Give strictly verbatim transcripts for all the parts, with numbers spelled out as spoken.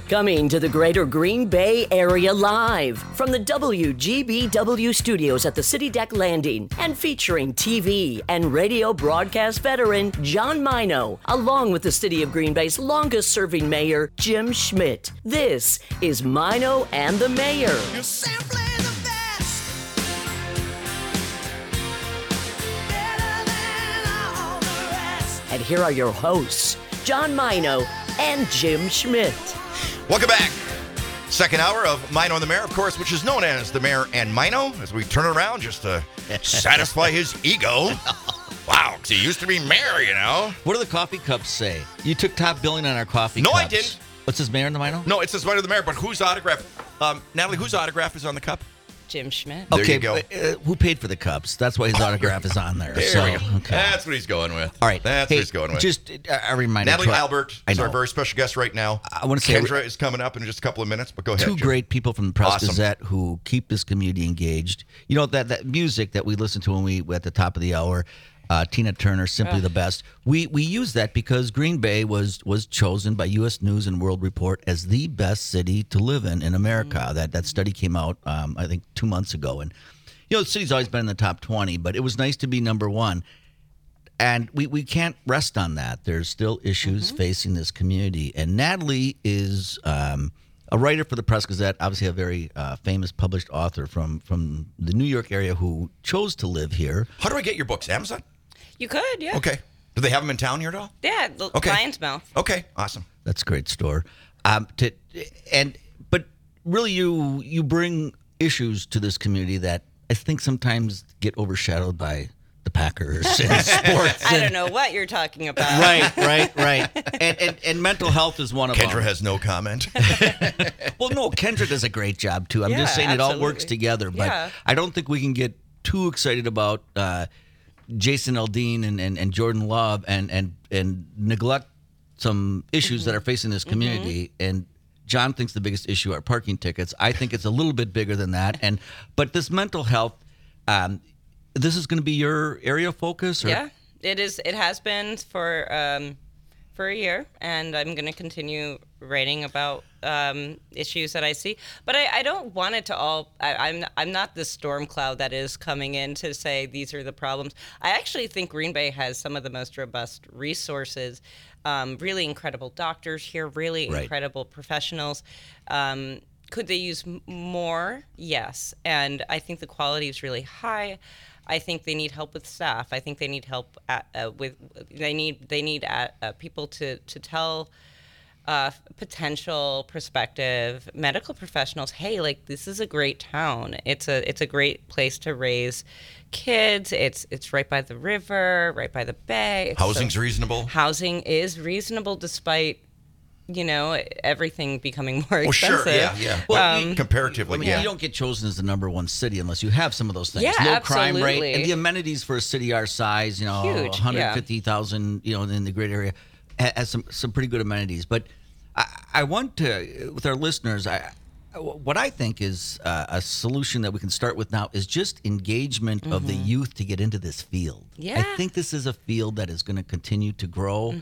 Coming to the greater Green Bay area live from the W G B W studios at the City Deck Landing and featuring T V and radio broadcast veteran John Mino, along with the City of Green Bay's longest-serving mayor, Jim Schmidt. This is Mino and the Mayor. You're simply the best. Better than all the rest. And here are your hosts, John Mino and Jim Schmidt. Welcome back. Second hour of Mino and the Mayor, of course, which is known as the Mayor and Mino, as we turn it around just to satisfy his ego. Wow, because he used to be mayor, you know. What do the coffee cups say? You took top billing on our coffee No, cups. I didn't. What's his Mayor and the Mino? No, it says Mino and the Mayor, but whose autograph? Um, Natalie, whose autograph is on the cup? Jim Schmidt. There okay, you go. but, uh, who paid for the cups? That's why his autograph is on there. There so, we go. okay. That's what he's going with. All right. That's hey, what he's going with. Just uh, a reminder. Natalie to- Albert I is our know. very special guest right now. I want to say Kendra is coming up in just a couple of minutes, but go ahead. two Jim. great people from the Press Awesome. Gazette who keep this community engaged. You know, that, that music that we listen to when we at the top of the hour, uh, Tina Turner, Simply the Best. We we use that because Green Bay was was chosen by U S News and World Report as the best city to live in in America. Mm-hmm. That that study came out, um, I think, two months ago. And, you know, the city's always been in the top twenty, but it was nice to be number one. And we, we can't rest on that. There's still issues Mm-hmm. facing this community. And Natalie is um, a writer for the Press Gazette, obviously a very uh, famous published author from, from the New York area who chose to live here. How do I get your books? Amazon? You could, yeah. Okay. Do they have them in town here at all? Yeah, the Okay. Lion's Mouth. Okay, awesome. That's a great store. Um, to and but really, you you bring issues to this community that I think sometimes get overshadowed by the Packers and sports. I and- don't know what you're talking about. Right, right, right. And, and and mental health is one of Kendra them. has no comment. Well, no, Kendra does a great job too. I'm Yeah, just saying it all works absolutely. together. But Yeah. I don't think we can get too excited about uh, Jason Aldean and, and, and Jordan Love and, and, and neglect some issues that are facing this community. And John thinks the biggest issue are parking tickets. I think it's a little bit bigger than that. And but this mental health, um, this is going to be your area of focus? Or? Yeah, it is. It has been for um, for a year, and I'm going to continue writing about um, issues that I see. But I, I don't want it to all. I, I'm I'm not the storm cloud that is coming in to say these are the problems. I actually think Green Bay has some of the most robust resources. Um, really incredible doctors here. Really Right. incredible professionals. Um, could they use m- more? Yes, and I think the quality is really high. I think they need help with staff. I think they need help at, uh, with. They need they need uh, uh, people to to tell uh, potential prospective medical professionals, hey, like this is a great town. It's a it's a great place to raise kids. It's it's right by the river, right by the bay. It's Housing's so- reasonable. Housing is reasonable despite, you know, everything becoming more Well, expensive. sure, yeah, yeah. Well, Well, we- comparatively, I mean, yeah. you don't get chosen as the number one city unless you have some of those things. Yeah, Low crime rate absolutely. and the amenities for a city our size, you know, Huge, one hundred fifty thousand, you know, in the great area, ha- has some some pretty good amenities. But I, I want to, with our listeners, I what I think is uh, a solution that we can start with now is just engagement of the youth to get into this field. Yeah. I think this is a field that is going to continue to grow.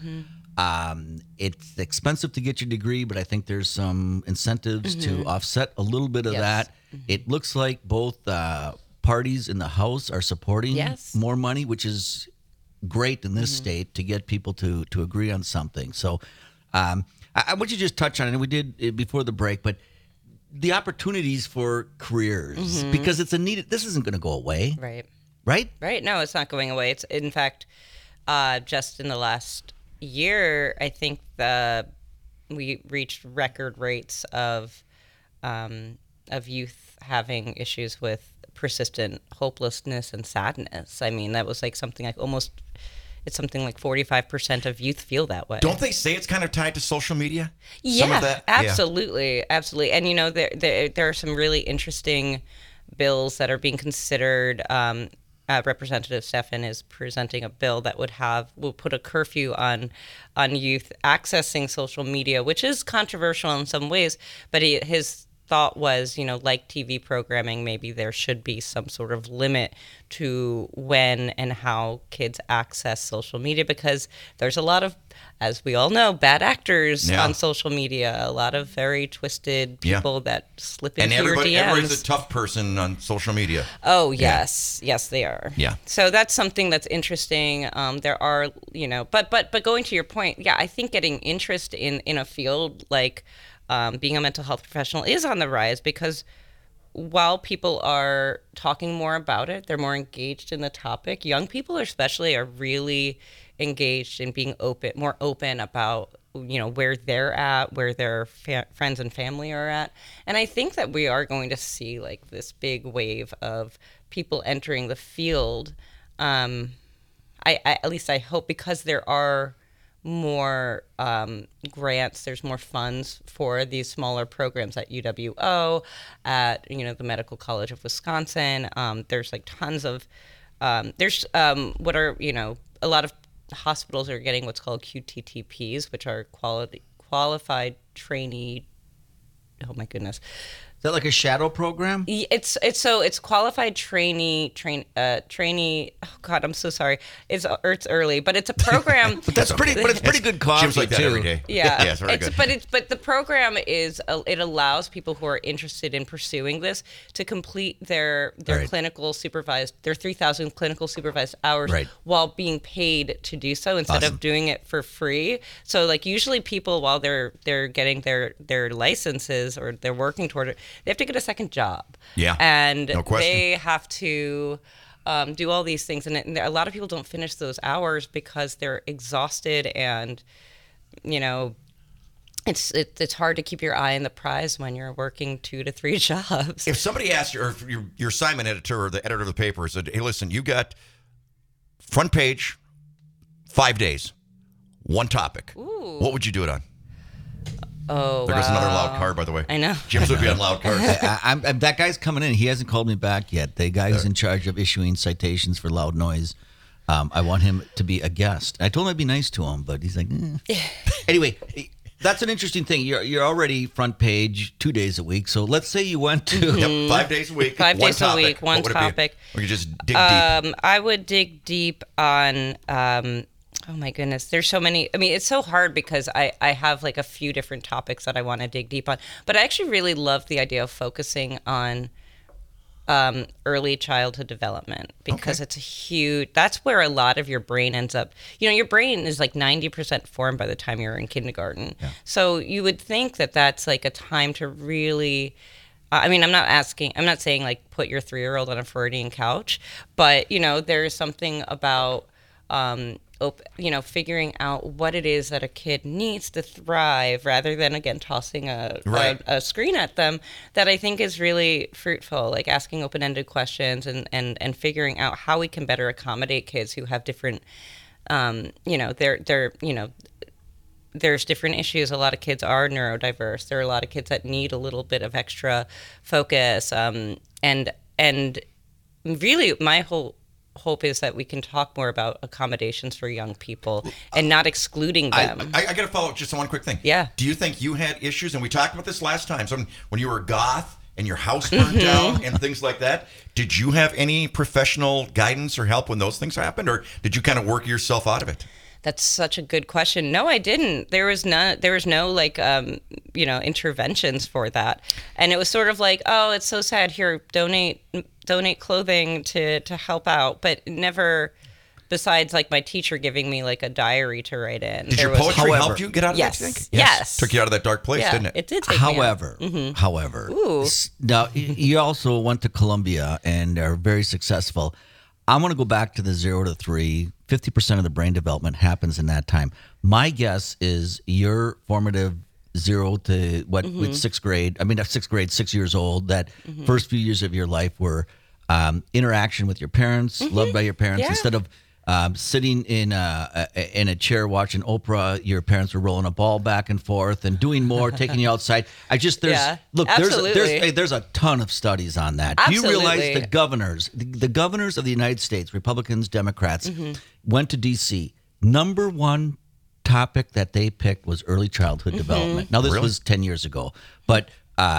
Um, it's expensive to get your degree, but I think there's some incentives to offset a little bit of Yes. that. It looks like both uh, parties in the House are supporting Yes. more money, which is great in this state to get people to to agree on something. So um, I, I want you to just touch on it. And we did it before the break, but the opportunities for careers, because it's a needed. This isn't going to go away, Right. right? Right. No, it's not going away. It's in fact, uh, just in the last year, I think the we reached record rates of um, of youth having issues with persistent hopelessness and sadness. I mean, that was like something like almost. It's something like forty-five percent of youth feel that way. Don't they say it's kind of tied to social media? Yeah, Some of that? Yeah. absolutely, absolutely. And you know, there, there there are some really interesting bills that are being considered. Um, uh, Representative Stefan is presenting a bill that would have will put a curfew on on youth accessing social media, which is controversial in some ways. But he, his thought was, you know, like T V programming, maybe there should be some sort of limit to when and how kids access social media, because there's a lot of, as we all know, bad actors Yeah. on social media, a lot of very twisted Yeah. people that slip And into your everybody, D Ms. everybody's a tough person on social media. Oh, yes. Yes, they are. Yeah. So that's something that's interesting. Um, there are, you know, but but but going to your point, yeah, I think getting interest in, in a field like um, being a mental health professional is on the rise, because while people are talking more about it, they're more engaged in the topic. Young people especially are really engaged in being open, more open about, you know, where they're at, where their fa- friends and family are at. And I think that we are going to see like this big wave of people entering the field. Um, I, I at least I hope, because there are more um, grants, there's more funds for these smaller programs at U W O, at, you know, the Medical College of Wisconsin. Um, there's like tons of um, there's um, what are, you know, a lot of hospitals are getting what's called Q T T Ps, which are quality qualified trainee. Oh my goodness. Is that like a shadow program? Y- It's it's so it's qualified trainee train uh trainee. Oh God, I'm so sorry. It's it's early, but it's a program. But that's pretty. But it's pretty good coffee Jim's like that too. every day. Yeah, yeah, it's very it's, good. but it's but the program is uh, it allows people who are interested in pursuing this to complete their their Right. clinical supervised their three thousand clinical supervised hours Right. while being paid to do so instead Awesome. of doing it for free. So like usually people, while they're they're getting their their licenses or they're working toward it, they have to get a second job. Yeah, and no question. they have to um, do all these things, and, it, and there- a lot of people don't finish those hours because they're exhausted, and you know, it's it, it's hard to keep your eye on the prize when you're working two to three jobs. If somebody asked you, or if your, your assignment editor or the editor of the paper said, hey, listen, you got front page, five days, one topic. Ooh. What would you do it on? Oh, There goes another wow. loud card, by the way. I know. Jim's would be on loud cards. I, I'm, I'm- that guy's coming in. He hasn't called me back yet. The guy who's in charge of issuing citations for loud noise. Um, I want him to be a guest. I told him I'd be nice to him, but he's like, eh. Anyway, that's an interesting thing. You're you're already front page two days a week. So let's say you went to. Yep, five days a week. Five one days a topic. week, one What would it be? topic. We could just dig deep. Um, I would dig deep on. Um, oh my goodness, there's so many. I mean, it's so hard because I I have like a few different topics that I want to dig deep on. But I actually really love the idea of focusing on um, early childhood development, because Okay. it's a huge. That's where a lot of your brain ends up. You know, your brain is like ninety percent formed by the time you're in kindergarten. So you would think that that's like a time to really. I mean, I'm not asking, I'm not saying like put your three year old on a Freudian couch, but, you know, there's something about, um, op- you know, figuring out what it is that a kid needs to thrive rather than, again, tossing a, Right. a, a screen at them, that I think is really fruitful, like asking open ended questions and, and, and figuring out how we can better accommodate kids who have different, um, you know, they're, they're, you know, there's different issues. A lot of kids are neurodiverse. There are a lot of kids that need a little bit of extra focus. Um, and and really, my whole hope is that we can talk more about accommodations for young people and not excluding I, them. I, I got to follow up just on one quick thing. Yeah. Do you think you had issues? And we talked about this last time. So when you were goth and your house burned Mm-hmm. down and things like that, did you have any professional guidance or help when those things happened, or did you kind of work yourself out of it? That's such a good question. No, I didn't. There was no, there was no like, um, you know, interventions for that. And it was sort of like, oh, it's so sad. Here, donate, donate clothing to to help out. But never, besides like my teacher giving me like a diary to write in. Did there your was- poetry However- help you get out of Yes. that? Think? Yes. Took you out of that dark place, Yeah, didn't it? it did take me out. However, however, Ooh. s- now y- you also went to Columbia and are very successful. I'm going to go back to the zero to three. fifty percent of the brain development happens in that time. My guess is your formative zero to what Mm-hmm. with sixth grade. I mean, uh, sixth grade, six years old. That first few years of your life were um, interaction with your parents, loved by your parents, Mm-hmm. Yeah. instead of um, sitting in a, a in a chair watching Oprah. Your parents were rolling a ball back and forth and doing more, taking you outside. I just there's Yeah, look there's absolutely. there's hey, there's a ton of studies on that. Do you realize Absolutely. the governors, the, the governors of the United States, Republicans, Democrats, Mm-hmm. went to D C. Number one topic that they picked was early childhood Mm-hmm. development. Now this Really? was ten years ago, but um,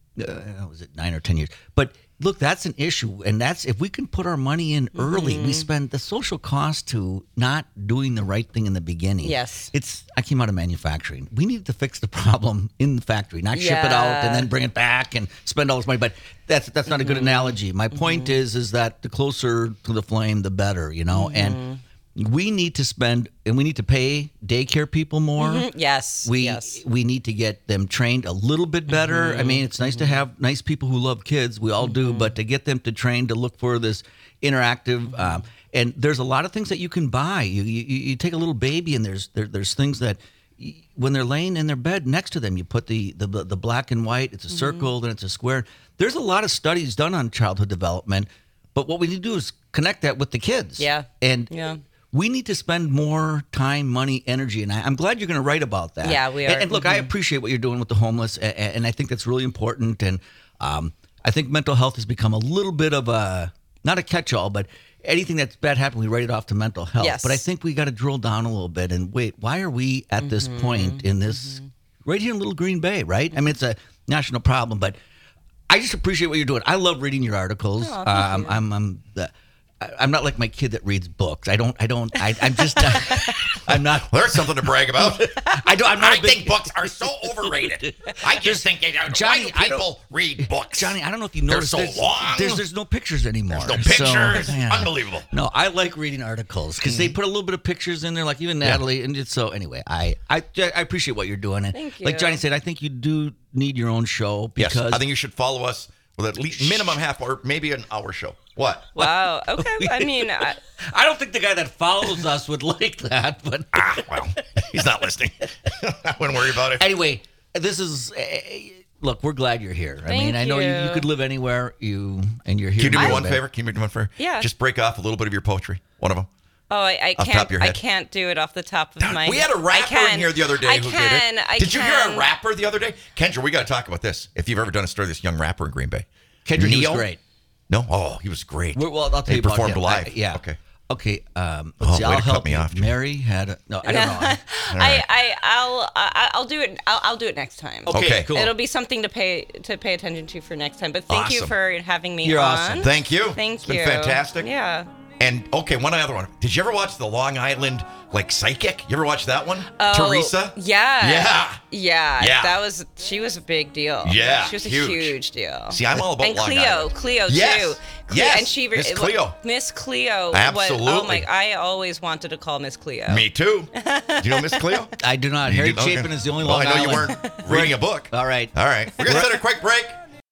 uh, was it nine or ten years? But look, that's an issue, and that's if we can put our money in early, Mm-hmm. we spend the social cost to not doing the right thing in the beginning. Yes. It's I came out of manufacturing. We need to fix the problem in the factory, not ship it out and then bring it back and spend all this money. But that's that's not a good analogy. My point is is that the closer to the flame, the better, you know, and we need to spend and we need to pay daycare people more. Yes. We yes. we need to get them trained a little bit better. I mean, it's nice to have nice people who love kids. We all do, but to get them to train to look for this interactive, um, and there's a lot of things that you can buy. You you, you take a little baby, and there's there, there's things that y- when they're laying in their bed next to them, you put the the, the black and white. It's a circle, then it's a square. There's a lot of studies done on childhood development, but what we need to do is connect that with the kids. Yeah. and Yeah. we need to spend more time, money, energy, and I, I'm glad you're going to write about that. Yeah, we are. And, and look, I appreciate what you're doing with the homeless, and, and I think that's really important. And um, I think mental health has become a little bit of a not a catch-all, but anything that's bad happened, we write it off to mental health. Yes. But I think we got to drill down a little bit and wait. Why are we at this point in this right here in Little Green Bay? Right? I mean, it's a national problem, but I just appreciate what you're doing. I love reading your articles. Oh, thank um, you. I'm, I'm the. I- I'm not like my kid that reads books. I don't. I don't. I, I'm just. Not, I'm not. Well, there's something to brag about. I don't. I'm not I a big, think books are so overrated. I just think they, Johnny, why do I don't- people read books? Johnny, I don't know if you They're noticed. so there's, long. There's there's no pictures anymore. There's no pictures. So, yeah. Unbelievable. No, I like reading articles because they put a little bit of pictures in there, like even Natalie. And it's, so anyway, I, I I appreciate what you're doing. And Thank like you. Johnny said, I think you do need your own show because Yes, I think you should follow us with at least minimum half or maybe an hour show. What? Wow. Okay. I mean, I, I don't think the guy that follows us would like that. But Ah, well, he's not listening. I wouldn't worry about it. anyway, this is. Uh, look, we're glad you're here. I mean, Thank I know you. you you. could live anywhere, you and you're here. Can you do me to one live. favor? Can you do me one favor? Yeah. Just break off a little bit of your poetry. One of them. oh, I, I Off the can't. top of your I head. can't do it off the top of my. We had a I rapper can. in here the other day I who can. did it. I did you hear can. a rapper the other day? Kendra, we got to talk about this. If you've ever done a story of this young rapper in Green Bay. Kendrick, he was Neo? great. No? Oh, he was great. Well, well, I'll tell he you about performed him. live. I- yeah. Okay. Okay. Um, Oh, let's see, way I'll to cut help me you. off, Jim. Mary had a no. I don't know. right. I, I, I'll, I, I'll do it. I'll, I'll do it next time. Okay, Okay. cool. It'll be something to pay to pay attention to for next time. But thank you Awesome. for having me You're on. awesome. Thank you. Thank it's you. been fantastic. Yeah. And okay, one other one. Did you ever watch the Long Island like psychic? You ever watch that one? Oh, Teresa? Yeah. Yeah. Yeah. Yeah. That was. She was a big deal. Yeah, She was a huge. huge, deal. See, I'm all about and Long Cleo, Island. Cleo Yes. too. Cleo, Yes. and she Miss it- Cleo. Miss Cleo. Was, Absolutely. oh my! I always wanted to call Miss Cleo. Me too. Do you know Miss Cleo? I do not. You Harry do- okay. Chapin is the only Well, Long I know you Island. weren't reading a book. All right. All right. We're going to set a quick break.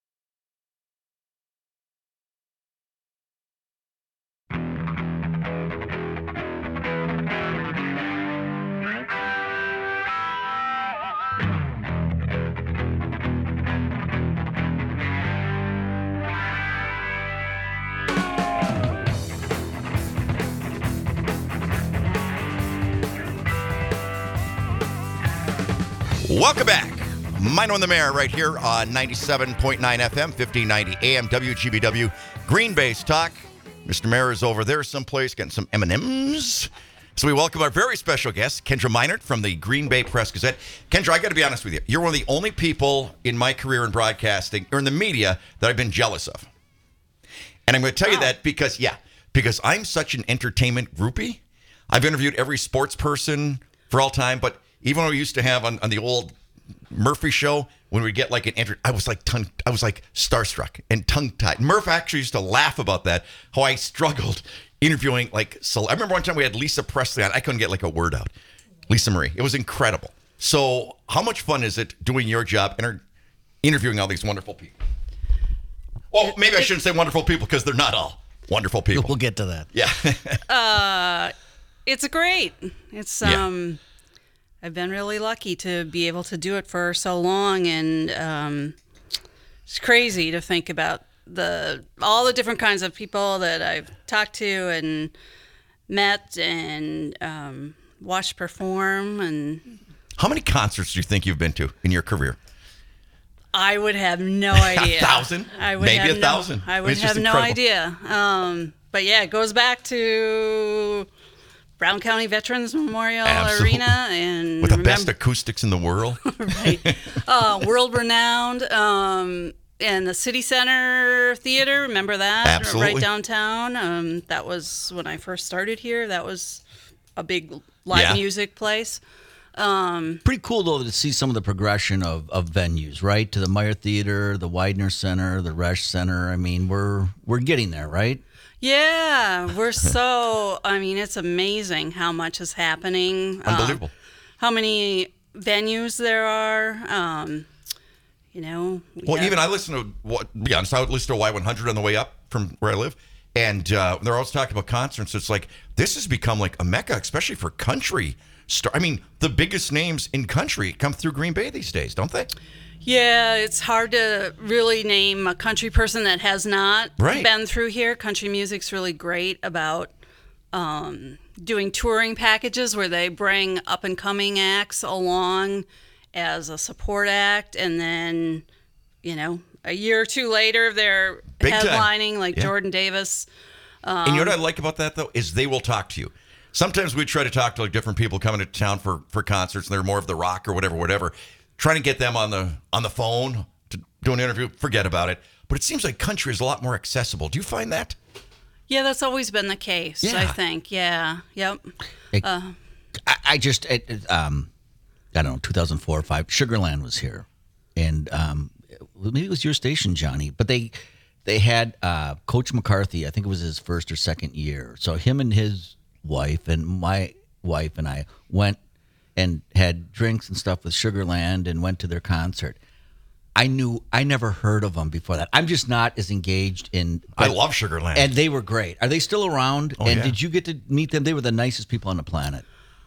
Welcome back. Minor on the Mayor right here on ninety-seven point nine F M, fifteen ninety A M, W G B W, Green Bay's Talk. Mister Mayor is over there someplace getting some M and M's. So we welcome our very special guest, Kendra Meinert from the Green Bay Press-Gazette. Kendra, I got to be honest with you. You're one of the only people in my career in broadcasting or in the media that I've been jealous of. And I'm going to tell you that because, yeah, because I'm such an entertainment groupie. I've interviewed every sports person for all time, but even when we used to have on, on the old Murphy show, when we get like an inter- I was like tongue, I was like starstruck and tongue-tied. Murph actually used to laugh about that, how I struggled interviewing like, so I remember one time we had Lisa Presley on. I couldn't get like a word out. Lisa Marie. It was incredible. So how much fun is it doing your job and inter- interviewing all these wonderful people? Well, maybe I shouldn't say wonderful people because they're not all wonderful people. We'll get to that. Yeah. It's great. It's Yeah. um I've been really lucky to be able to do it for so long, and um it's crazy to think about the all the different kinds of people that I've talked to and met and um watched perform, and How many concerts do you think you've been to in your career? I would have no idea. thousand? I would Maybe have a no- thousand. I would It's just have no incredible. idea. Um, but yeah, it goes back to Brown County Veterans Memorial Absolutely. Arena, and With the remember- best acoustics in the world. right, uh, world renowned. Um, and the City Center Theater, remember that? Absolutely. Right downtown. Um, that was when I first started here. That was a big live Yeah. music place. Pretty cool though to see some of the progression of, of venues, right? To the Meyer Theater, the Widener Center, the Resch Center. I mean, we're we're getting there, right? Yeah, we're so, I mean, it's amazing how much is happening. um, Unbelievable. how many venues there are. Um, you know. we Well, have- even I listen to what. Be honest, I would listen to Y one hundred on the way up from where I live, and uh, they're always talking about concerts. It's like this has become like a mecca, especially for country. Star- I mean, the biggest names in country come through Green Bay these days, don't they? Yeah, it's hard to really name a country person that has not Right. been through here. Country music's really great about um, doing touring packages where they bring up and coming acts along as a support act, and then, you know, a year or two later they're Big time. headlining, like Yeah. Jordan Davis. And you know what I like about that though is they will talk to you. Sometimes we try to talk to like different people coming to town for for concerts, and they're more of the rock or whatever, whatever. Trying to get them on the on the phone to do an interview, forget about it. But it seems like country is a lot more accessible. Do you find that? Yeah, that's always been the case, I Yeah. think. Yeah, yep. I, I just, it, it, um, I don't know, two thousand four or five, Sugarland was here, and um, maybe it was your station, Johnny. But they they had uh, Coach McCarthy. I think it was his first or second year. So him and his wife and my wife and I went and had drinks and stuff with Sugarland and went to their concert. I knew I never heard of them before that. I'm just not as engaged in. I love Sugarland. And they were great. Are they still around? Oh, and yeah. did you get to meet them? They were the nicest people on the planet.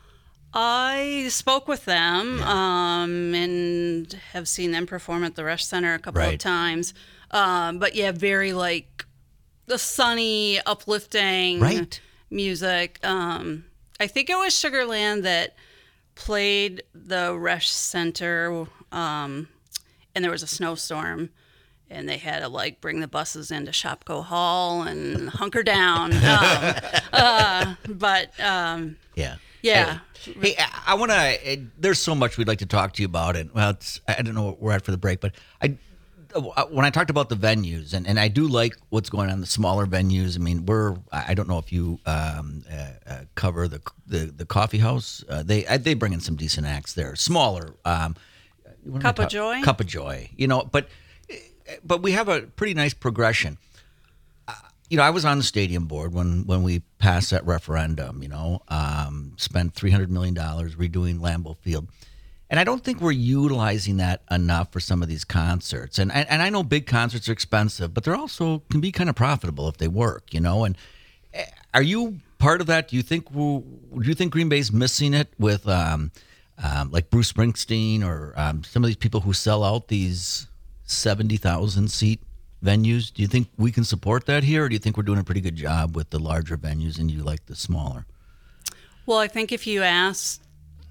I spoke with them um, and have seen them perform at the Resch Center a couple Right. of times. Um, but yeah, very like the sunny, uplifting Right. music. Um, I think it was Sugarland that played the Resch Center, um, and there was a snowstorm. And they had to like bring the buses into Shopko Hall and hunker down. Um, uh, but um, Yeah. Yeah. Hey, I, I want to. There's so much we'd like to talk to you about, and well, it's, I don't know what we're at for the break, but I, when I talked about the venues, and, and I do like what's going on in the smaller venues. I mean, we're. I don't know if you um, uh, uh, cover the the the coffee house. Uh, they I, they bring in some decent acts there, smaller. Um, what am I Cup of talk- Joy? Cup of Joy. You know, but but we have a pretty nice progression. You know, I was on the stadium board when, when we passed that referendum, you know, um, spent three hundred million dollars redoing Lambeau Field. And I don't think we're utilizing that enough for some of these concerts. And, and, and I know big concerts are expensive, but they're also can be kind of profitable if they work, you know. And eh, are you part of that? Do you think we'll, do you think Green Bay's missing it with um, um, like Bruce Springsteen or um, some of these people who sell out these seventy thousand seat venues? Do you think we can support that here, or do you think we're doing a pretty good job with the larger venues and you like the smaller? Well, I think if you ask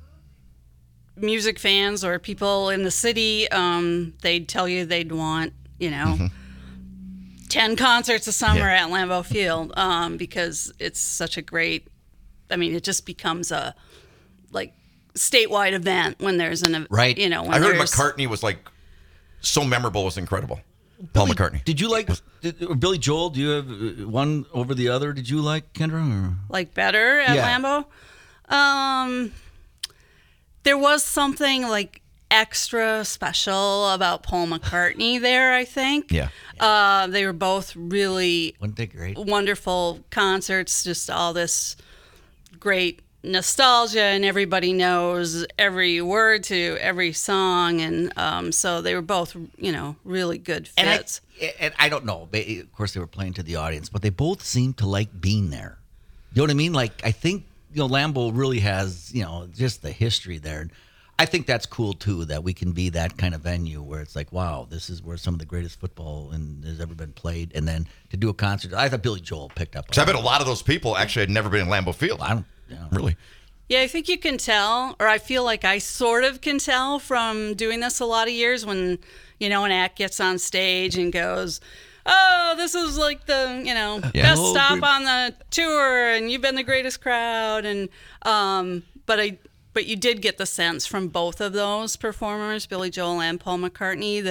music fans or people in the city, um, they'd tell you they'd want, you know, ten concerts a summer Yeah. at Lambeau Field um, because it's such a great, I mean, it just becomes a, like, statewide event when there's an, Right. you know, when I heard there's, McCartney was like so memorable, it was incredible. Paul McCartney. Did you like did, or Billy Joel? Do you have uh, one over the other? Did you like Kendra? Or? like better at Yeah. Lambeau. Um, there was something like extra special about Paul McCartney there, I think. Yeah. Uh, they were both really Wasn't that great? wonderful concerts, just all this great nostalgia, and everybody knows every word to every song. And um, so they were both, you know, really good And I, fits. and I don't know. They, of course, they were playing to the audience, but they both seemed to like being there. You know what I mean? Like, I think, you know, Lambeau really has, you know, just the history there. And I think that's cool, too, that we can be that kind of venue where it's like, wow, this is where some of the greatest football and has ever been played. And then to do a concert, I thought Billy Joel picked up. So I bet a lot of those people actually had never been in Lambeau Field. I don't, you know. Really? Yeah, I think you can tell, or I feel like I sort of can tell from doing this a lot of years when, you know, an act gets on stage and goes, oh, this is like the, you know, Yeah. best Oh, stop great. on the tour, and you've been the greatest crowd. And, um, but I, but you did get the sense from both of those performers, Billy Joel and Paul McCartney, that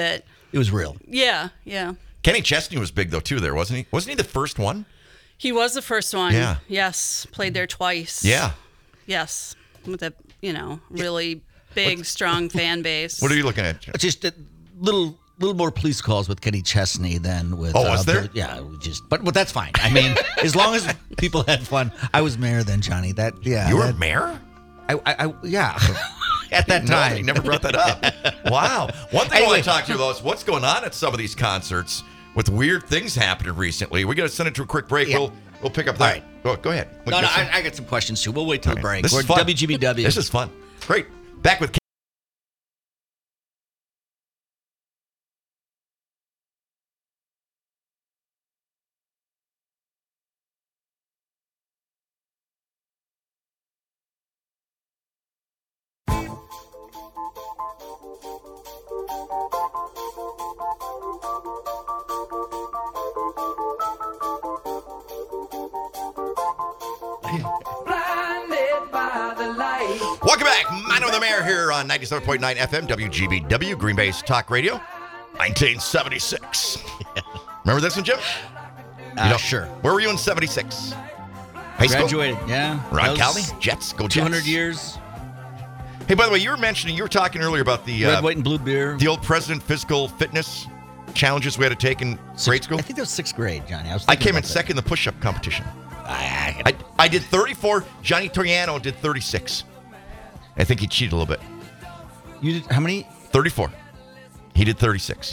It was real. Yeah, yeah. Kenny Chesney was big though too. There wasn't he? Wasn't he the first one? He was the first one. Yeah. Yes. Played there twice. Yeah. Yes. With a, you know, really big, strong fan base. What are you looking at? It's just a little little more police calls with Kenny Chesney than with. Oh, was there? Bill- yeah, we just but but that's fine. I mean, as long as people had fun. I was mayor then, Johnny. That yeah. You were that- mayor? I, I, I yeah. At that No, time, he never brought that up. Wow. One thing I Anyway. want to talk to you about is what's going on at some of these concerts with weird things happening recently. We got to send it to a quick break. Yeah. We'll we'll pick up All that. right. Go, go ahead. What No, you no, got some- I, I got some questions too. We'll wait till the break. This We're is fun. W G B W. This is fun. Great. Back with. Welcome back. Mino the Mayor here on ninety-seven point nine F M, W G B W, Green Bay's Talk Radio, nineteen seventy-six. Remember this one, Jim? Uh, You know, sure. Where were you in seventy-six? High school? Graduated. Yeah. Ron That was Calvi? Jets. Go Jets. two hundred years. Hey, by the way, you were mentioning, you were talking earlier about the Red, uh, white, and blue beer. the old president physical fitness challenges we had to take in grade school. I think that was sixth grade, Johnny. I, was I thinking came in about that. second in the push-up competition. I, I, I did thirty-four. Johnny Toriano did thirty-six. I think he cheated a little bit. you did how many? thirty-four. He did thirty-six.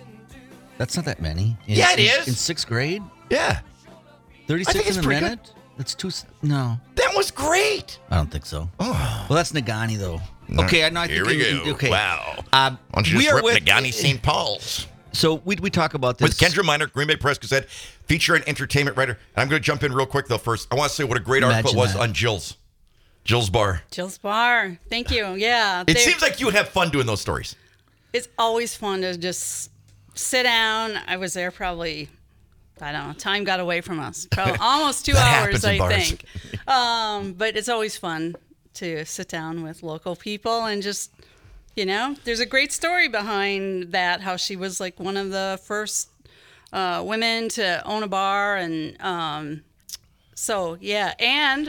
That's not that many. In, Yeah, it in- is. In sixth grade, Yeah. thirty-six it's in a pretty minute. That's two. s- No, That was great. I don't think so. Oh. Well, that's Nagani though. Okay, I know. I Here think we in- go. Okay. Wow. Um, Why don't you we just are rip with Nagani Saint Paul's? So we we talk about this With Kendra Minor, Green Bay Press Gazette, feature and entertainment writer. And I'm going to jump in real quick, though, first. I want to say what a great article it Imagine was that. on Jill's. Jill's Bar. Jill's Bar. Thank you. Yeah. It they- seems like you would have fun doing those stories. It's always fun to just sit down. I was there probably, I don't know, time got away from us. Probably almost two That hours, happens in I bars. think. Um, but it's always fun to sit down with local people and just, you know, there's a great story behind that, how she was like one of the first uh, women to own a bar. And um, so, yeah. And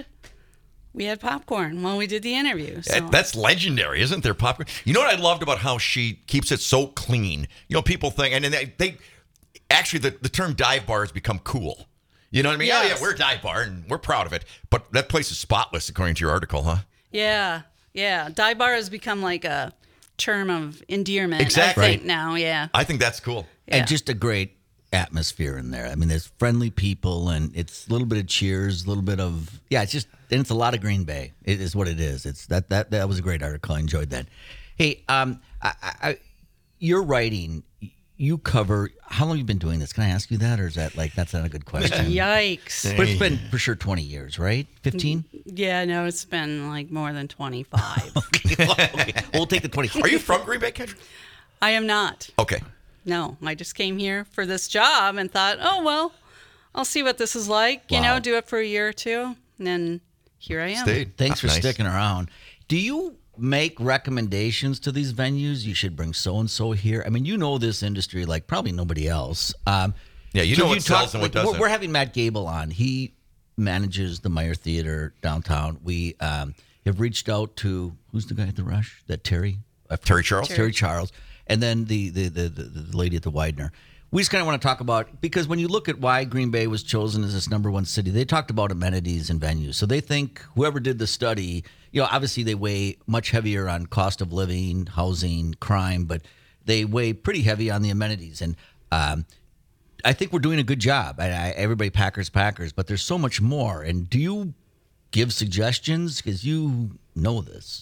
we had popcorn while we did the interview. So. That- That's legendary, isn't there, popcorn? You know what I loved about how she keeps it so clean? You know, people think, and then they, they actually, the, the term dive bar has become cool. You know what I mean? Oh, yeah, Yes. we're a dive bar, and we're proud of it. But that place is spotless, according to your article, huh? Yeah, yeah. Dive bar has become like a term of endearment. Exactly. I think now, yeah. I think that's cool. Yeah. and just a great atmosphere in there. I mean, there's friendly people, and it's a little bit of cheers, a little bit of yeah. It's just and it's a lot of Green Bay. It is what it is. It's that that that was a great article. I enjoyed that. Hey, um, I, I, I your writing. You cover how long have you been doing this? Can I ask you that, or is that like that's not a good question? Yikes. But it's been for sure twenty years, right? Fifteen. Yeah, no, it's been like more than twenty-five. okay, well, okay. We'll take the twenty. Are you from Green Bay, Kendra? I am not. Okay. No, I just came here for this job and thought, oh, well, I'll see what this is like, you Wow. know, do it for a year or two. And then here I am. Stayed. Thanks for Nice. sticking around. Do you make recommendations to these venues? You should bring so and so here. I mean, you know this industry like probably nobody else. Um, Yeah, you so know if what sells and what like, we're- doesn't. We're having Matt Gable on. He manages the Meyer Theater downtown. We um, have reached out to who's the guy at the Rush? That Terry. I forget. Terry Charles? Terry Charles, and then the the the, the, the lady at the Widener. We just kind of want to talk about because when you look at why Green Bay was chosen as this number one city, they talked about amenities and venues. So they think whoever did the study, you know, obviously they weigh much heavier on cost of living, housing, crime, but they weigh pretty heavy on the amenities. And um, I think we're doing a good job. I, I, everybody Packers, Packers, but there's so much more. And do you give suggestions because you know this?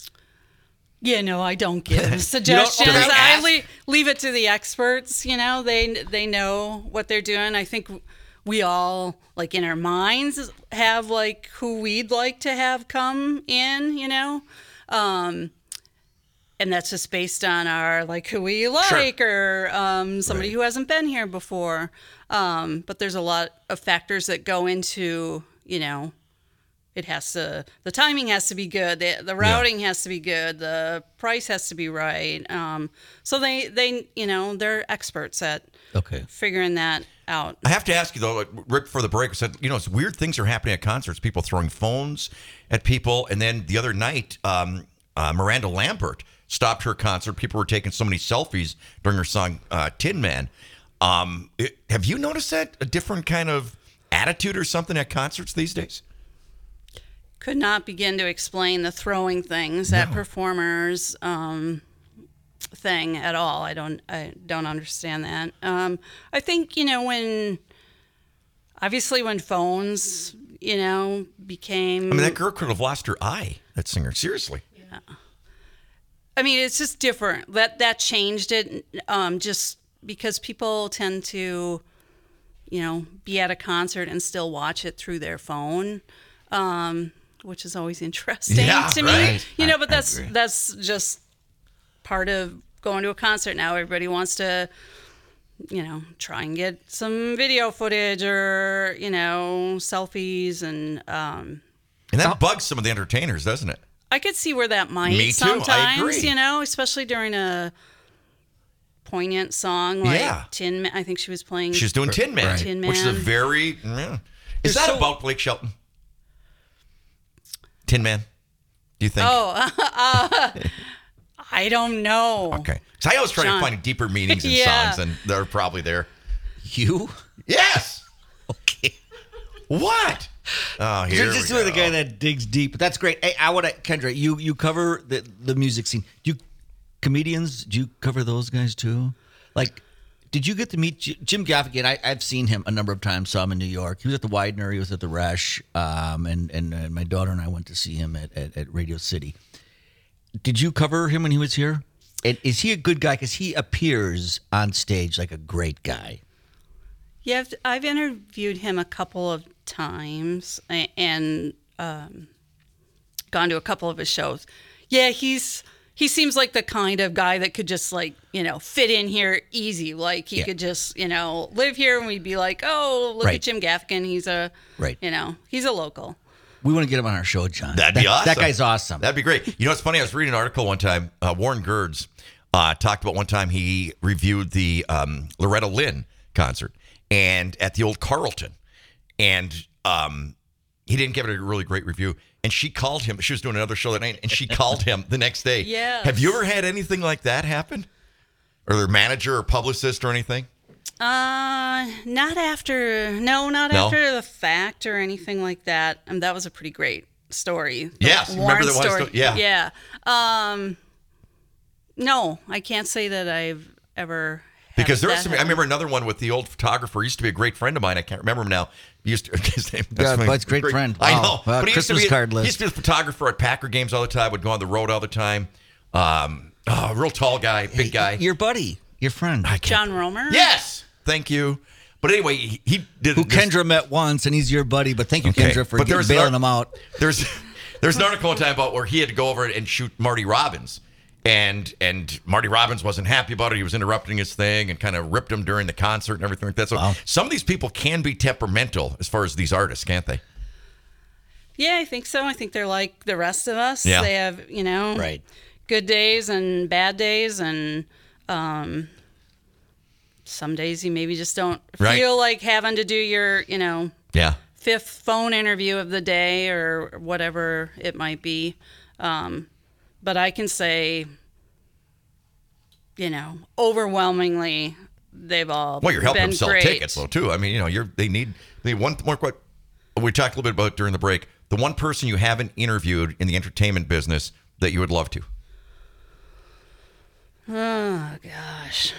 Yeah, no, I don't give suggestions. do they I ask? leave, leave it to the experts. You know, they they know what they're doing. I think we all, like in our minds, have like who we'd like to have come in. You know, um, and that's just based on our like who we like or um, somebody Right. who hasn't been here before. Um, but there's a lot of factors that go into you know it has to, the timing has to be good, the, the routing has to be good, the price has to be right. Um, so they, they, you know, they're experts at Okay. figuring that out. I have to ask you though, like, Rick, for the break, said, you know, it's weird things are happening at concerts. People throwing phones at people, and then the other night, um, uh, Miranda Lambert stopped her concert. People were taking so many selfies during her song uh, "Tin Man." Um, it, have you noticed that a different kind of attitude or something at concerts these days? Could not begin to explain the throwing things at performers um, thing at all. I don't, I don't understand that. Um, I think, you know, when, obviously when phones, you know, became. I mean, that girl could have lost her eye. That singer, seriously. I mean, it's just different. That that changed it, um, just because people tend to, you know, be at a concert and still watch it through their phone, um, which is always interesting Yeah, to right. me. You know, but I that's agree. that's just part of going to a concert now. Everybody wants to, you know, try and get some video footage or, you know, selfies, and um, And that bugs some of the entertainers, doesn't it? I could see where that might Me too, I sometimes, agree. you know, especially during a poignant song like Yeah. Tin Man. I think she was playing. She's doing Tin Man, Right. Tin which is a Man. very. Yeah. Is that So- about Blake Shelton? Tin Man? Do you think? Oh, uh, I don't know. Okay. So I always try John. to find deeper meanings in Yeah. songs, and they're probably there. You? Yes. Okay. What? Oh, here You're just we with a go. guy that digs deep. That's great. Hey, I want to, Kendra, you you cover the, the music scene. Do you, comedians, do you cover those guys too? Like, did you get to meet J- Jim Gaffigan? I, I've seen him a number of times, saw him in New York. He was at the Widener, he was at the Resch, um, and, and, and my daughter and I went to see him at, at, at Radio City. Did you cover him when he was here? And is he a good guy? Because he appears on stage like a great guy. Yeah, I've, I've interviewed him a couple of times a- and um, gone to a couple of his shows. Yeah, he's he seems like the kind of guy that could just like, you know, fit in here easy. Like he Yeah. could just, you know, live here and we'd be like, oh, look Right. at Jim Gaffigan. He's a, Right. you know, he's a local. We want to get him on our show, John. That'd be That- awesome. That guy's awesome. That'd be great. You know, it's funny. I was reading an article one time. Uh, Warren Gerds uh, talked about one time he reviewed the um, Loretta Lynn concert and at the old Carlton, and um, he didn't give it a really great review. And she called him. She was doing another show that night, and she called him the next day. Yes. Have you ever had anything like that happen, or their manager or publicist or anything? Uh, not after, no, not No? after the fact or anything like that. Um, that was a pretty great story. The Yes, Warren remember the one story. sto- yeah. Yeah. Um, no, I can't say that I've ever. had Because there was that some. I happen. remember another one with the old photographer. He used to be a great friend of mine. I can't remember him now. He used to, his name. Yeah, my Bud's great friend. I Wow. know. Uh, but he used to Christmas be, card He list. used to be the photographer at Packer games all the time. Would go on the road all the time. Um, oh, real tall guy, big guy. Your buddy, your friend, John Romer. Yes, thank you. But anyway, he, he did. who this- Kendra met once, and he's your buddy. But thank you, Okay, Kendra, for but getting, there's bailing an him out. There's there's an article one time about where he had to go over and shoot Marty Robbins. And and Marty Robbins wasn't happy about it. He was interrupting his thing and kind of ripped him during the concert and everything like that. So Wow. some of these people can be temperamental as far as these artists, can't they? Yeah, I think so. I think they're like the rest of us. Yeah. They have, you know, Right. good days and bad days, and um, some days you maybe just don't Right. feel like having to do your, you know, Yeah. fifth phone interview of the day or whatever it might be. Um, but I can say, you know, overwhelmingly, they've all Well, you're helping been them sell great. tickets, though, too. I mean, you know, you're they need they need one more. What we talked a little bit about during the break. The one person you haven't interviewed in the entertainment business that you would love to. Oh gosh.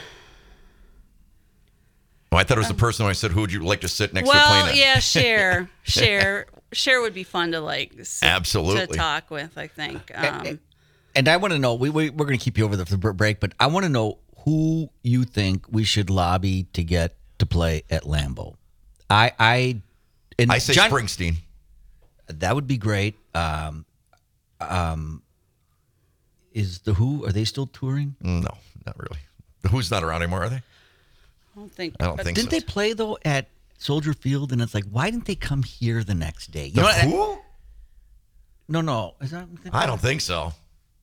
Oh, I thought it was the person when I said, "Who would you like to sit next to Well, playing?" yeah, Cher, Cher, Cher would be fun to like sit, Absolutely. to talk with. I think. Um, And I want to know. We, we we're going to keep you over the, the break, but I want to know who you think we should lobby to get to play at Lambeau. I I and I say John- Springsteen. That would be great. Um, um, is the Who, are they still touring? No, not really. Who's not around anymore? Are they? I don't think. I don't think Didn't so. they play though at Soldier Field? And it's like, why didn't they come here the next day? You The know what? Who? No, no. Is that? I don't think so.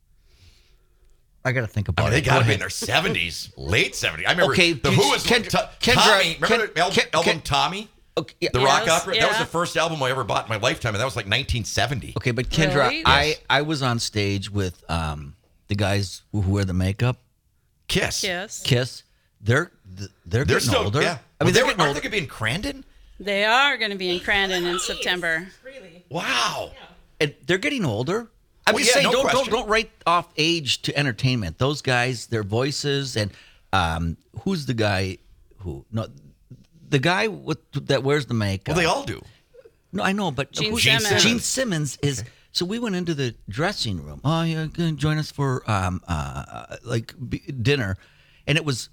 I got to think I about mean, it. they got to Go be in ahead. their seventies, late seventies. I remember Okay, the did Who you- was Kendra- to, Kendra- Tommy. Remember Ken- the al- Ken- album Ken- Tommy? Okay, yeah. The rock Yes, opera. That was yeah. the first album I ever bought in my lifetime, and that was like nineteen seventy. Okay, but Kendra, Really? I, Yes. I was on stage with um, the guys who wear the makeup, Kiss. Yes. Kiss. They're th- they're, They're getting still older. Yeah. I mean, they they're were, getting aren't older. they going to be in Crandon? They are going to be in Crandon in September. Really? Wow. And they're getting older. I'm Well, just yeah, saying, no don't, don't question. don't write off age to entertainment. Those guys, their voices, and um, who's the guy who no, the guy with that wears the makeup. Well, they all do. No, I know, but Gene who's- Simmons. Gene Simmons is. So we went into the dressing room. Oh, you're going to join us for um, uh, like b- dinner, and it was.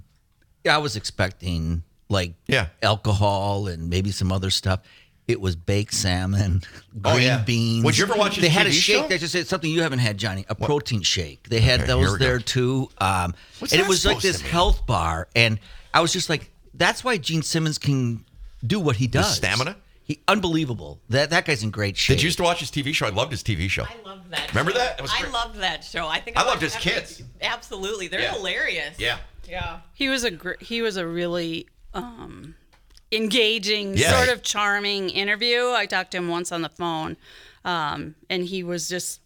I was expecting like Yeah. alcohol and maybe some other stuff. It was baked salmon, green Oh, yeah. beans. Would you ever watch his They had T a V shake. show? They just said something you haven't had, Johnny. A protein shake. They had Okay, here those we go. there too. Um, What's and it that was like supposed this to mean? health bar, and I was just like, that's why Gene Simmons can do what he does. stamina? He unbelievable. That that guy's in great shape. Did you used to watch his T V show? I loved his T V show. I love that. Remember show. that? It was I great. loved that show. I think I I loved watched his every- kids. Absolutely, they're Yeah. hilarious. Yeah. Yeah. He was a gr- he was a really um, engaging, Yeah. sort of charming interview. I talked to him once on the phone, um, and he was just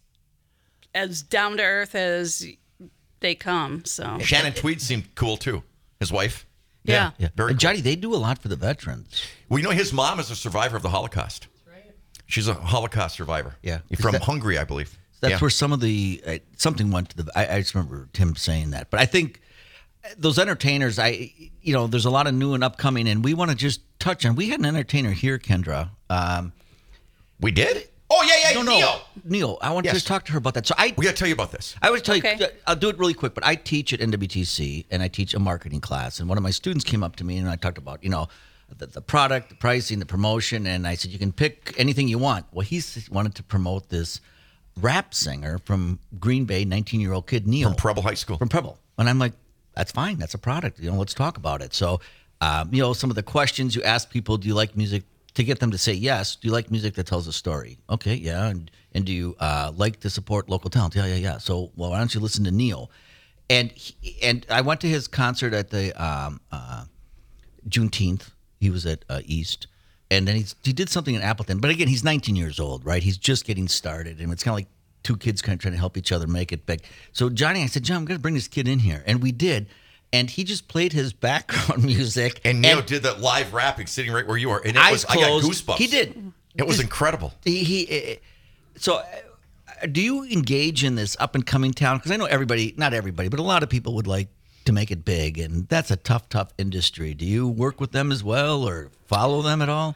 as down to earth as they come. So Shannon Tweed seemed cool too. His wife. Yeah. Yeah. Very and cool. Johnny, they do a lot for the veterans. Well, you know, his mom is a survivor of the Holocaust. Right. She's a Holocaust survivor. Yeah. From Is that- Hungary, I believe. That's yeah. where some of the uh, something went to the. I, I just remember Tim saying that, but I think those entertainers, I you know, there's a lot of new and upcoming, and we want to just touch on. We had an entertainer here, Kendra. Um, We did? Oh, yeah, yeah, no, Neo. no, Neil. I want Yes. to just talk to her about that. So I, We got to tell you about this. I would tell you, Okay. I'll do it really quick, but I teach at N W T C and I teach a marketing class. And one of my students came up to me and I talked about, you know, the, the product, the pricing, the promotion. And I said, you can pick anything you want. Well, he s- wanted to promote this rap singer from Green Bay, nineteen year old kid, Neil. From Preble High School. From Preble. And I'm like, that's fine. That's a product. You know, let's talk about it. So, um, you know, some of the questions you ask people, do you like music? To get them to say yes, do you like music that tells a story? Okay, yeah. And, and do you uh, like to support local talent? Yeah, yeah, yeah. So, well, why don't you listen to Neil? And he, and I went to his concert at the um, uh, Juneteenth. He was at uh, East. And then he's, he did something in Appleton. But again, he's nineteen years old, right? He's just getting started. And it's kind of like two kids kind of trying to help each other make it big. So, Johnny, I said, John, I'm going to bring this kid in here. And we did. And he just played his background music. And Neo did that live rapping sitting right where you are. And it eyes was, I got closed. goosebumps. He did. It was incredible. He, he uh, so uh, do you engage in this up and coming town? Because I know everybody, not everybody, but a lot of people would like to make it big, and that's a tough, tough industry. Do you work with them as well, or follow them at all?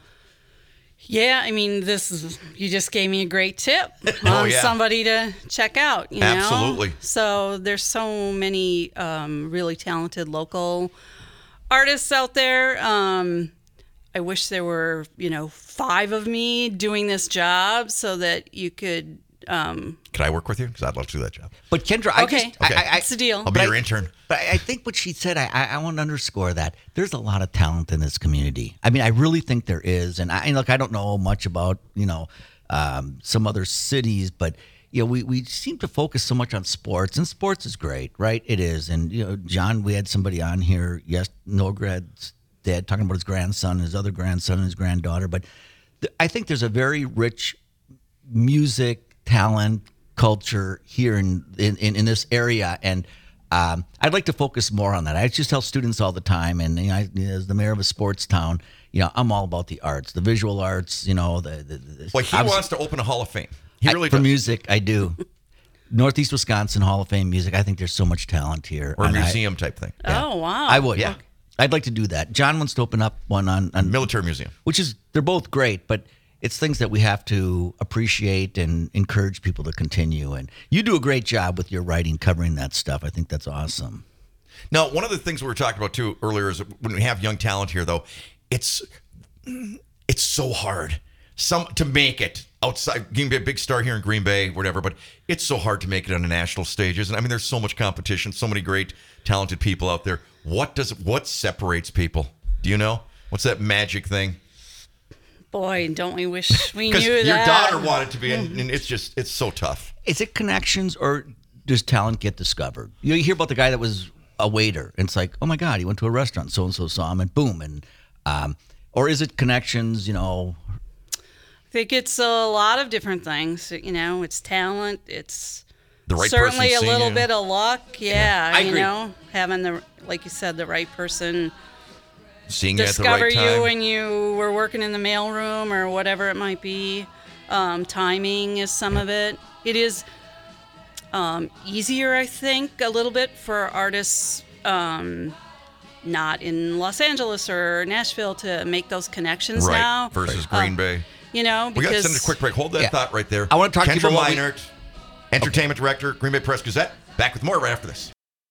yeah, I mean, this is you just gave me a great tip on Oh, yeah. somebody to check out. You know? Absolutely. So there's so many um, really talented local artists out there. Um, I wish there were, you know, five of me doing this job so that you could. Um, Could I work with you? Because I'd love to do that job. But Kendra, I Okay. just, I, Okay. I, I, That's the deal. I'll be But your I- intern. But I I think what she said, I, I, I want to underscore that there's a lot of talent in this community. I mean, I really think there is. And I and look, I don't know much about, you know, um, some other cities, but, you know, we, we seem to focus so much on sports, and sports is great, right? It is. And, you know, John, we had somebody on here, yes, Nograd's dad, talking about his grandson, his other grandson, and his granddaughter. But th- I think there's a very rich music, talent, culture here in in, in, in this area, and um, I'd like to focus more on that. I just tell students all the time, and you know, I, as the mayor of a sports town, you know, I'm all about the arts, the visual arts. You know, the, the, the Well, he obviously- wants to open a Hall of Fame. He I- really for does. music. I do. Northeast Wisconsin Hall of Fame music. I think there's so much talent here. Or a and I- museum type thing. Oh wow! I would. Yeah. I'd like to do that. John wants to open up one on, on Military museum. which is they're both great, but it's things that we have to appreciate and encourage people to continue. And you do a great job with your writing covering that stuff. I think that's awesome. Now, one of the things we were talking about too earlier is when we have young talent here, though, it's it's so hard some to make it outside. You can be a big star here in Green Bay, whatever, but it's so hard to make it on the national stages. And I mean, there's so much competition, so many great, talented people out there. What does what separates people? Do you know? What's that magic thing? Boy, don't we wish we Because knew your that. daughter wanted to be, and, and it's just, it's so tough. Is it connections or does talent get discovered? You know, you hear about the guy that was a waiter, and it's like, oh my God, he went to a restaurant, so and so saw him, and boom, and um, or is it connections? You know, I think it's a lot of different things. You know, it's talent. It's The right certainly person a seeing little you. bit of luck. Yeah, I you agree. know, having the, like you said, the right person Seeing you at the discover right time. you when you were working in the mailroom or whatever it might be. Um, timing is some of it. It is um, easier, I think, a little bit for artists um, not in Los Angeles or Nashville to make those connections right. now. Versus Green Um, Bay. You know, We got to because send a quick break. Hold that Yeah. thought right there. I wanna talk to you Kendra about what we- Meinert, Entertainment Director, Green Bay Press Gazette. Back with more right after this.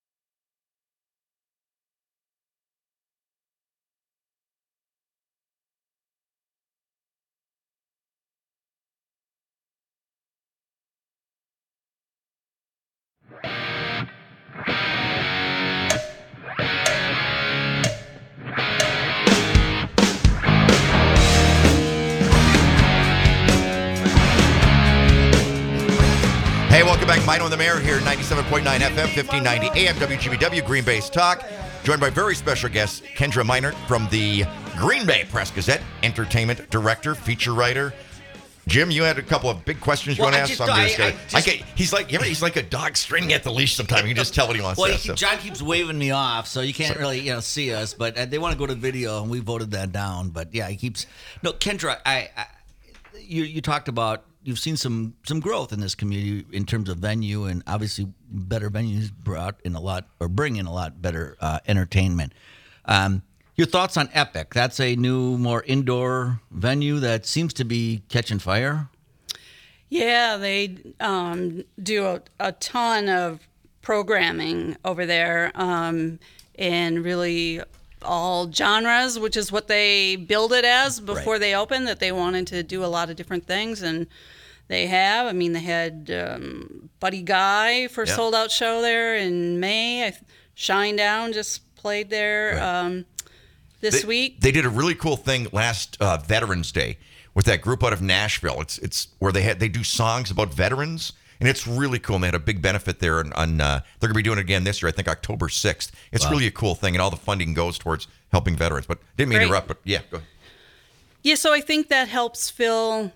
Hey, welcome back. Mino and the Mayor here, ninety-seven point nine F M, fifteen ninety A M, W G B W, Green Bay's Talk. Joined by very special guest, Kendra Meinert from the Green Bay Press Gazette, Entertainment Director, Feature Writer. Jim, you had a couple of big questions you Well, want to I ask. just- so I'm I- just gonna, I I just- get- he's like, you know, he's like a dog straining at the leash sometimes. You can just tell what he wants well, to he, ask. So. John keeps waving me off, so you can't really, you know, see us. But uh, they want to go to video, and we voted that down. But yeah, he keeps. No, Kendra, I, I you you talked about you've seen some some growth in this community in terms of venue, and obviously better venues brought in a lot or bring in a lot better uh, entertainment. Um, your thoughts on Epic? That's a new, more indoor venue that seems to be catching fire. Yeah, they um, do a, a ton of programming over there, um, and really all genres, which is what they build it as before Right. they opened, that they wanted to do a lot of different things, and they have. I mean, they had um, Buddy Guy for a Yeah. sold-out show there in May. I, Shinedown just played there Right. um, this They, week. they did a really cool thing last uh, Veterans Day with that group out of Nashville. It's it's where they had they do songs about veterans, and it's really cool. And they had a big benefit there. On, on uh, they're going to be doing it again this year. I think October sixth. It's really a cool thing, and all the funding goes towards helping veterans. But didn't mean to Great. interrupt. But yeah, go ahead. Yeah, so I think that helps fill.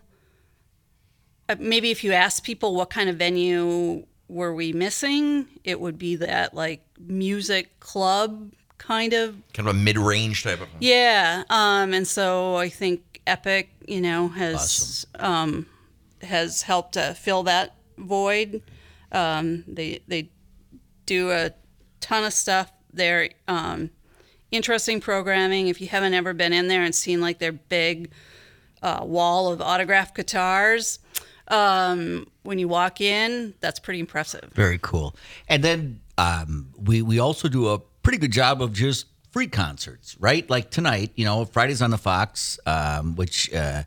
Uh, maybe if you ask people what kind of venue were we missing, it would be that like music club kind of. Kind of a mid-range type of. Yeah, um, and so I think Epic, you know, has um, has helped uh, fill that void. Um, they they do a ton of stuff there. Um, interesting programming. If you haven't ever been in there and seen like their big uh, wall of autographed guitars, um, when you walk in, that's pretty impressive. Very cool. And then um, we we also do a pretty good job of just free concerts, right? Like tonight, you know, Fridays on the Fox, um, which uh,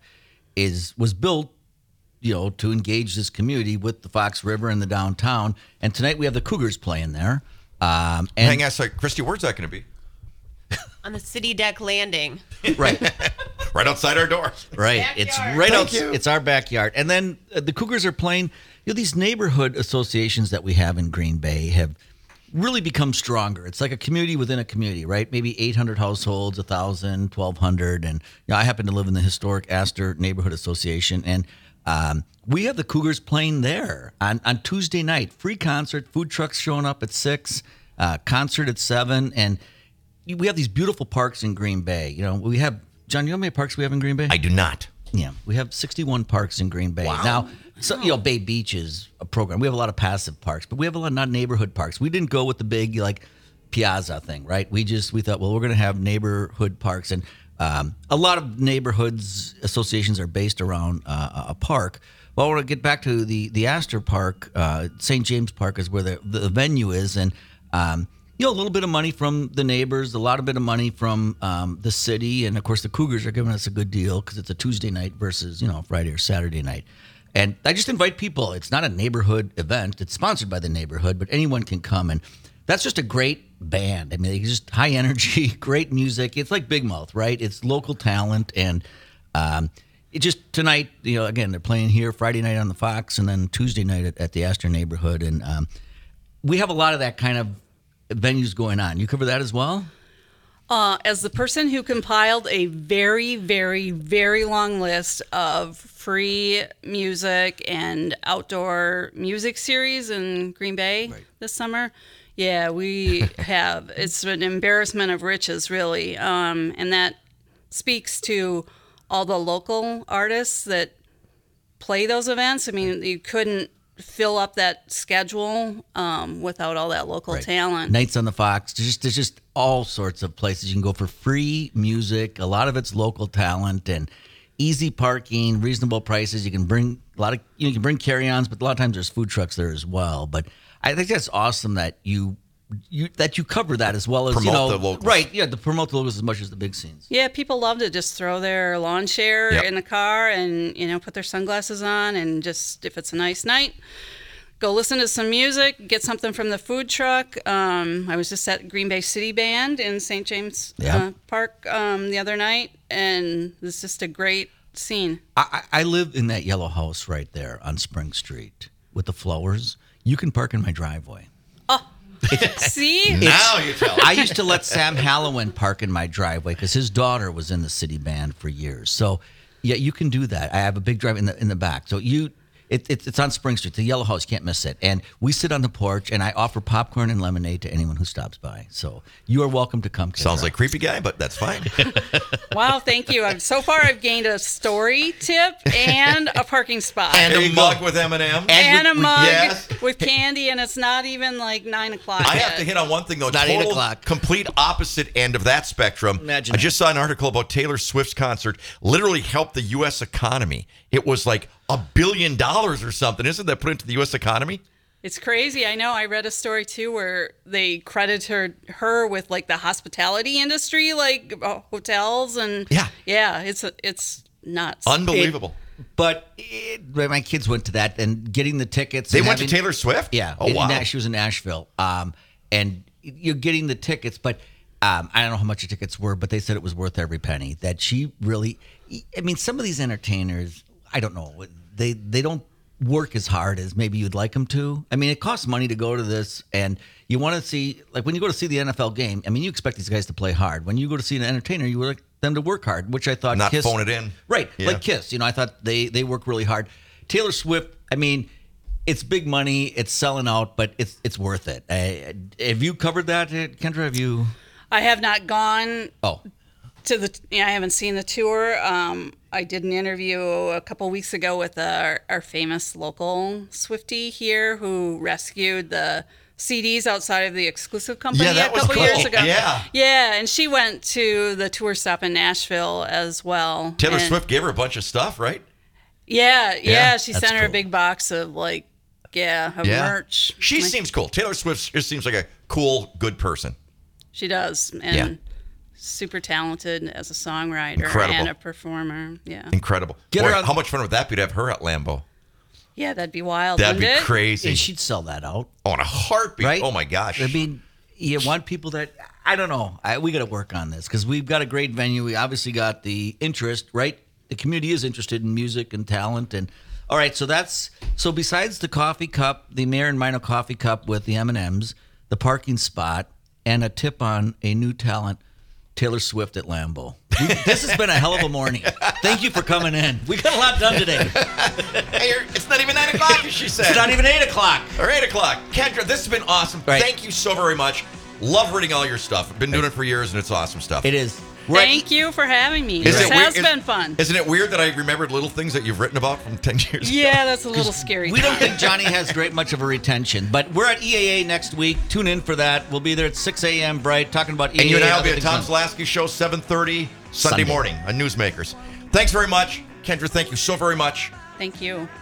is was built, you know, to engage this community with the Fox River and the downtown. And tonight we have the Cougars playing there. Um, and Hang on a sec. Christy, where's that going to be? On the city deck landing. right. Right outside our door. Right. It's right Thank out. you. It's our backyard. And then uh, the Cougars are playing. You know, these neighborhood associations that we have in Green Bay have really become stronger. It's like a community within a community, right? Maybe eight hundred households, one thousand, twelve hundred. And you know, I happen to live in the historic Astor Neighborhood Association. And um, we have the Cougars playing there on, on Tuesday night. Free concert, food trucks showing up at six, uh, concert at seven. And we have these beautiful parks in Green Bay. You know, we have, John, you know how many parks we have in Green Bay? I do not. Yeah, we have sixty-one parks in Green Bay. Now, so, you know, Bay Beach is a program. We have a lot of passive parks, but we have a lot of not neighborhood parks. We didn't go with the big, like, Piazza thing, right? We just, we thought, well, we're going to have neighborhood parks. And um, a lot of neighborhoods associations are based around uh, a park. Well, I want to get back to the, the Astor Park. Uh, Saint James Park is where the, the venue is. And, um, you know, a little bit of money from the neighbors, a lot of bit of money from um, the city. And, of course, the Cougars are giving us a good deal because it's a Tuesday night versus, you know, Friday or Saturday night. And I just invite people. It's not a neighborhood event. It's sponsored by the neighborhood, but anyone can come. And that's just a great band. I mean, it's just high energy, great music. It's like Big Mouth, right? It's local talent. And, um, it just tonight, you know, again, they're playing here Friday night on the Fox and then Tuesday night at, at the Astor neighborhood. And um, we have a lot of that kind of venues going on. You cover that as well? Uh, as the person who compiled a very, very, very long list of free music and outdoor music series in Green Bay Right. this summer, yeah, we have. It's an embarrassment of riches, really. Um, and that speaks to all the local artists that play those events. I mean, you couldn't fill up that schedule um, without all that local Right. talent. Nights on the Fox. There's just, there's just all sorts of places you can go for free music. A lot of it's local talent and easy parking, reasonable prices. You can bring a lot of, you know, you can bring carry-ons, but a lot of times there's food trucks there as well. But I think that's awesome that you you that you cover that as well as you Promote know, the locals. right? Yeah, to promote the locals as much as the big scenes. Yeah, people love to just throw their lawn chair Yep. in the car and, you know, put their sunglasses on and just, if it's a nice night, go listen to some music, get something from the food truck. Um, I was just at Green Bay City Band in Saint James Yeah. uh, Park um, the other night, and it's just a great scene. I, I I live in that yellow house right there on Spring Street with the flowers. You can park in my driveway. See? Now you tell. I used to let Sam Hallowen park in my driveway because his daughter was in the city band for years. So, yeah, you can do that. I have a big drive in the in the back. So you, it, it, it's on Spring Street, the yellow house. You can't miss it. And we sit on the porch, and I offer popcorn and lemonade to anyone who stops by. So you are welcome to come. Sounds Kendra. like creepy guy, but that's fine. Wow, thank you. I've, so far, I've gained a story tip and a parking spot. And There a you mug go. with M and M. And a we- we- mug yes. with candy, and it's not even like nine o'clock. I yet. have to hit on one thing though. It's not eight Total, o'clock. Complete opposite end of that spectrum. Imagine I that. just saw an article about Taylor Swift's concert literally helped the U S economy. It was like a billion dollars or something. Isn't that put into the U S economy? It's crazy. I know. I read a story too where they credited her, her with like the hospitality industry, like uh, hotels and Yeah. yeah. It's it's nuts. Unbelievable. But it, my kids went to that and getting the tickets. They and went to having- Taylor Swift? Yeah. Oh, in wow. Nash- she was in Nashville. Um, and you're getting the tickets, but um, I don't know how much the tickets were, but they said it was worth every penny. That she really, I mean, some of these entertainers, I don't know, they they don't work as hard as maybe you'd like them to. I mean, it costs money to go to this, and you want to see, like when you go to see the N F L game, I mean, you expect these guys to play hard. When you go to see an entertainer, you would like them to work hard, which I thought Not Kiss, phone it in. Right, Yeah. like Kiss. You know, I thought they they work really hard. Taylor Swift, I mean, it's big money, it's selling out, but it's it's worth it. Uh, have you covered that, uh, Kendra? Have you? I have not gone Oh, to the. Yeah, I haven't seen the tour. Um, I did an interview a couple weeks ago with our, our famous local Swiftie here who rescued the C Ds outside of the exclusive company Yeah, that a was couple cool. years ago. Yeah. Yeah, and she went to the tour stop in Nashville as well. Taylor And- Swift gave her a bunch of stuff, right? Yeah, yeah, Yeah, she that's sent her a cool. big box of like, yeah, of Yeah. merch. She Like, seems cool. Taylor Swift just seems like a cool, good person. She does, and Yeah. super talented as a songwriter Incredible. and a performer. Yeah, Incredible. Get Boy, her on- how much fun would that be to have her at Lambeau? yeah, that'd be wild. That'd be wouldn't it? crazy. and she'd sell that out, On a heartbeat. right? Oh my gosh. I mean, you want people that I don't know. I, we got to work on this because we've got a great venue. We obviously got the interest, right? The community is interested in music and talent, and all right. So that's so. Besides the coffee cup, the Mayor and Mino coffee cup with the M and M's, the parking spot, and a tip on a new talent, Taylor Swift at Lambeau. We, this has been a hell of a morning. Thank you for coming in. We got a lot done today. Hey, you're- it's not even nine o'clock, as she said. It's not even eight o'clock. Or eight o'clock. Kendra, this has been awesome. Right. Thank you so very much. Love reading all your stuff. I've been doing it for years, and it's awesome stuff. It is. We're at- Thank you for having me. Is This it weird- has is- been fun. Isn't it weird that I remembered little things that you've written about from ten years ago? Yeah, that's a little scary. We don't think Johnny has great much of a retention, but we're at E A A next week. Tune in for that. We'll be there at six a.m. bright, talking about E A A. And you and I will be other at things Tom on- Slasky Show, seven thirty, Sunday, Sunday. morning on Newsmakers. Thanks very much. Kendra, thank you so very much. Thank you.